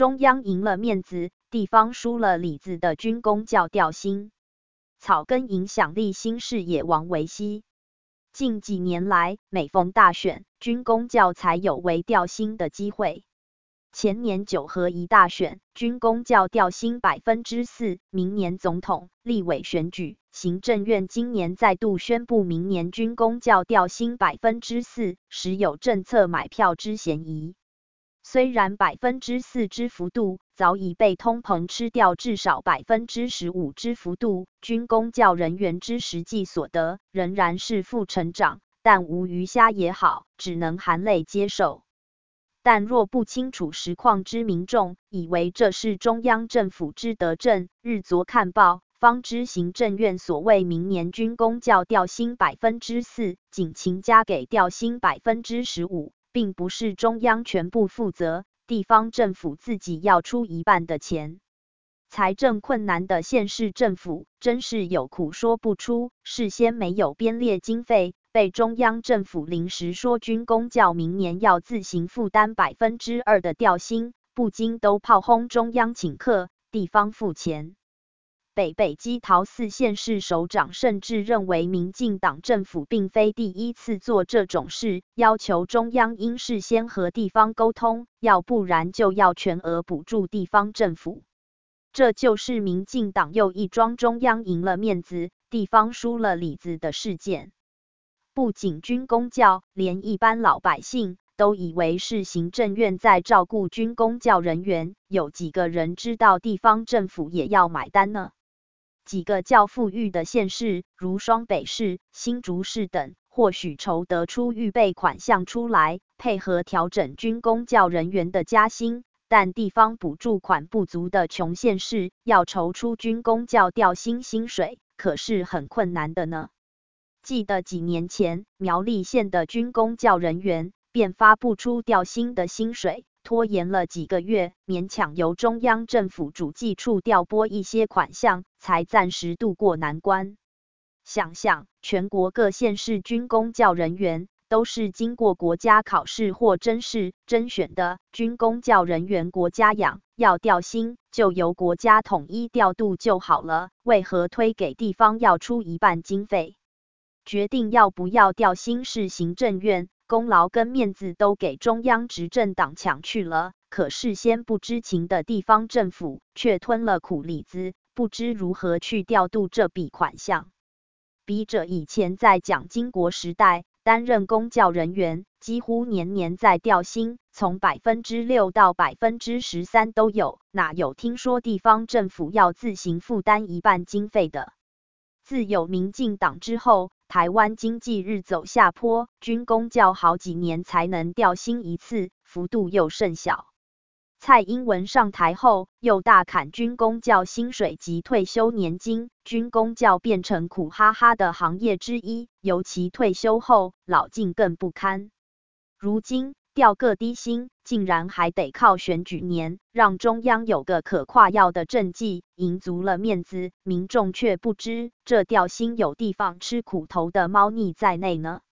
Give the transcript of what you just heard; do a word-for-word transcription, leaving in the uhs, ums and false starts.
中央赢了面子，地方输了里子的军公教调薪。草根影响力新事也王维熙。近几年来，每逢大选，军公教才有为调薪的机会。前年九合一大选，军公教调薪百分之四，明年总统、立委选举，行政院今年再度宣布明年军公教调薪百分之四，实有政策买票之嫌疑。虽然百分之四之幅度早已被通膨吃掉至少百分之十五之幅度，军公教人员之实际所得仍然是负成长，但无鱼虾也好，只能含泪接受。但若不清楚实况之民众，以为这是中央政府之德政，日昨看报，方知行政院所谓明年军公教调薪百分之四，仅勤加给调薪百分之十五，并不是中央全部负责，地方政府自己要出一半的钱。财政困难的县市政府真是有苦说不出，事先没有编列经费，被中央政府临时说军公教明年要自行负担百分之二的调薪，不禁都炮轰中央请客，地方付钱。北北基桃四县市首长甚至认为民进党政府并非第一次做这种事，要求中央应事先和地方沟通，要不然就要全额补助地方政府。这就是民进党又一桩中央赢了面子，地方输了里子的事件。不仅军公教，连一般老百姓都以为是行政院在照顾军公教人员，有几个人知道地方政府也要买单呢？几个较富裕的县市，如双北市、新竹市等，或许筹得出预备款项出来，配合调整军公教人员的加薪，但地方补助款不足的穷县市，要筹出军公教调薪薪水，可是很困难的呢。记得几年前，苗栗县的军公教人员便发不出调薪的薪水，拖延了几个月，勉强由中央政府主计处调拨一些款项，才暂时渡过难关。想想，全国各县市军公教人员都是经过国家考试或甄试甄选的，军公教人员国家养，要调薪就由国家统一调度就好了，为何推给地方要出一半经费？决定要不要调薪是行政院，功劳跟面子都给中央执政党抢去了，可事先不知情的地方政府却吞了苦里子，不知如何去调度这笔款项。笔者以前在蒋经国时代担任公教人员，几乎年年在调薪，从百分之六到百分之十三都有，哪有听说地方政府要自行负担一半经费的？自有民进党之后，台湾经济日走下坡，军公教好几年才能调薪一次，幅度又甚小。蔡英文上台后，又大砍军公教薪水及退休年金，军公教变成苦哈哈的行业之一，尤其退休后，老境更不堪。如今调个低薪，竟然还得靠选举年，让中央有个可夸耀的政绩，赢足了面子，民众却不知这调薪有地方吃苦头的猫腻在内呢。